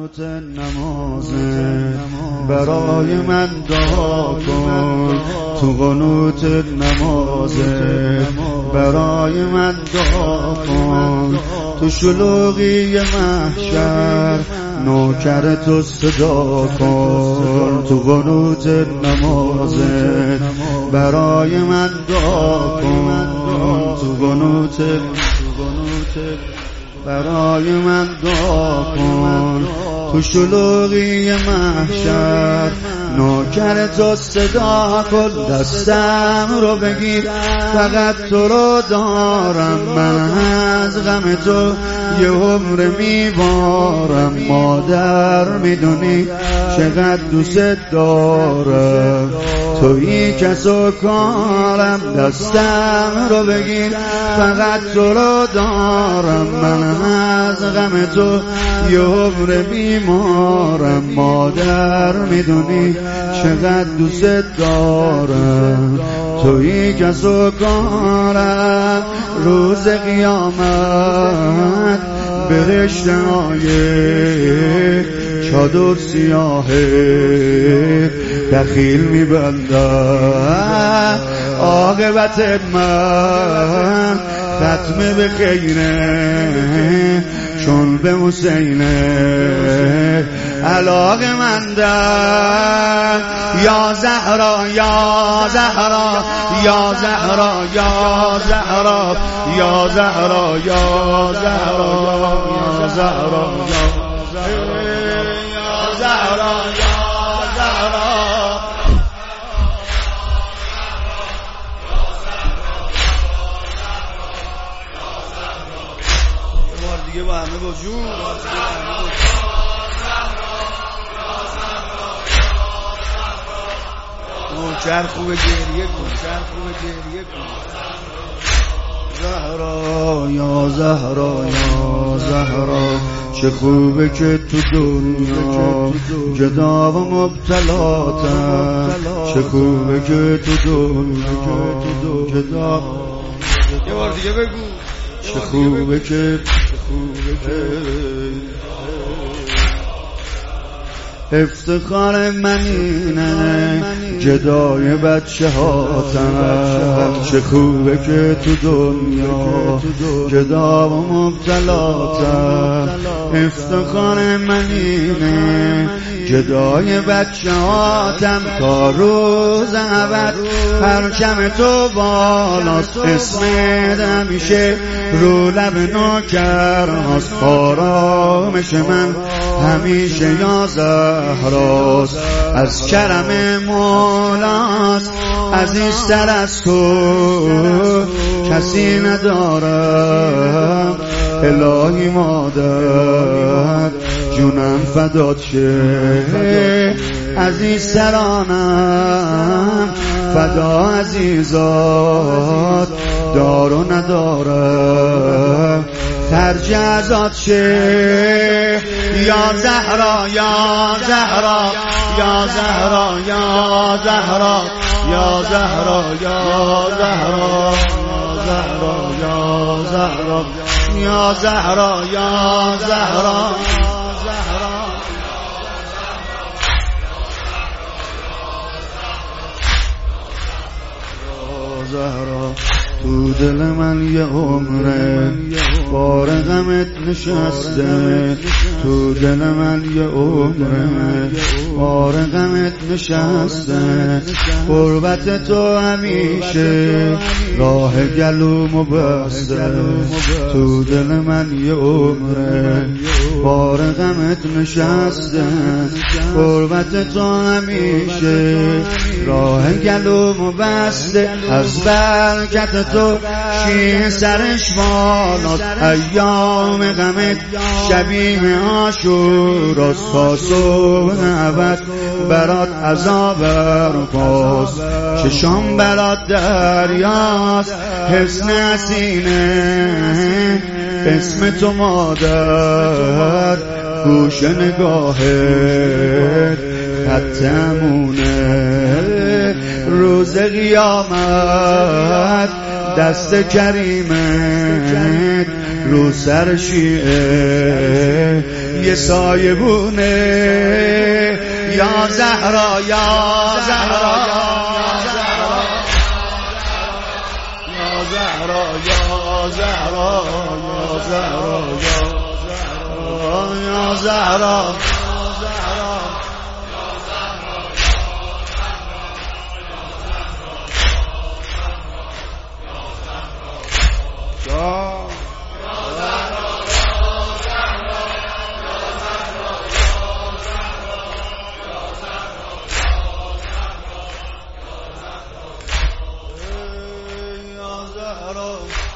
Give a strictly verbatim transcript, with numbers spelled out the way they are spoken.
قنوت نمازه برای من دعا کن، تو قنوت نمازه برای من دعا کن، تو شلوغی محشر نوکر تو صدا کن، تو قنوت نمازه برای من دعا کن، تو قنوت برای من دعا کن، تو شلوغی محشر نوکر تو صدا کن، دستم رو بگیر فقط تو رو دارم، من از غم تو یه عمر میبارم، مادر میدونی چقدر دوست دارم، تویی کس و کارم، دستم رو بگیر فقط تو رو دارم، من از غم تو یه عمر بیمارم، مادر میدونی چقدر دوست دارم، تویی کس و کارم، روز قیامت بهشت آیه چادر سیاهه دخیل میبندم، عاقبت من ختم به خیره چون به حسینه، علاقه مندم یا زهرا یا زهرا یا زهرا یا زهرا یا زهرا یا زهرا یا زهرا یا زهرا یا زهرا دیگه با همه با جون نوکر خوبه گریه کن، نوکر خوبه گریه کن، زهرا یا زهرا یا زهرا، چه خوبه که تو دنیا جدا و مبتلاتم، چه خوبه که تو دنیا جدا، یه بار دیگه بگو چه خوبه که افتخار من اینه جدای بچه هاتم، چه خوبه که تو دنیا جدا و مبتلاتم، افتخار من اینه جدای بچه هاتم، تا روز ابد پرچم تو بالاست، اسمت همیشه رو لب نوکر هاست، آرامش من همیشه یا زهراست، از کرم مولاست، عزیزتر از تو کسی ندارم، الهی مادر جونم فدات شه، عزیزترانم فدا عزیزات دار و ندارم، خرج ازاد شه یا زهرا یا زهرا یا زهرا یا زهرا یا زهرا یا زهرا یا زهرا یا زهرا یا زهرا زهرا، تو دل من یه عمره بار غمت نشسته، تو دل من یه عمره بار غمت نشسته، قربت تو همیشه راه گلومو بسته، تو دل من یه عمره بار غمت نشسته، قربت تو همیشه راه گلومو بسته، از برکت تو شیه سرش بالاست، ایام غمت شبیه عاشوراست، تا صبح ابد برات عذاب برپاست، چشام برات دریاست، حسن حسینه اسم تو مادر، گوش نگاهت خطمونه، روز قیامت دست کریمت رو سر شیعه یه سایبونه یا زهرا یا زهرا یا زهرا یا زهرا یا زهرا یا زهرا Zahra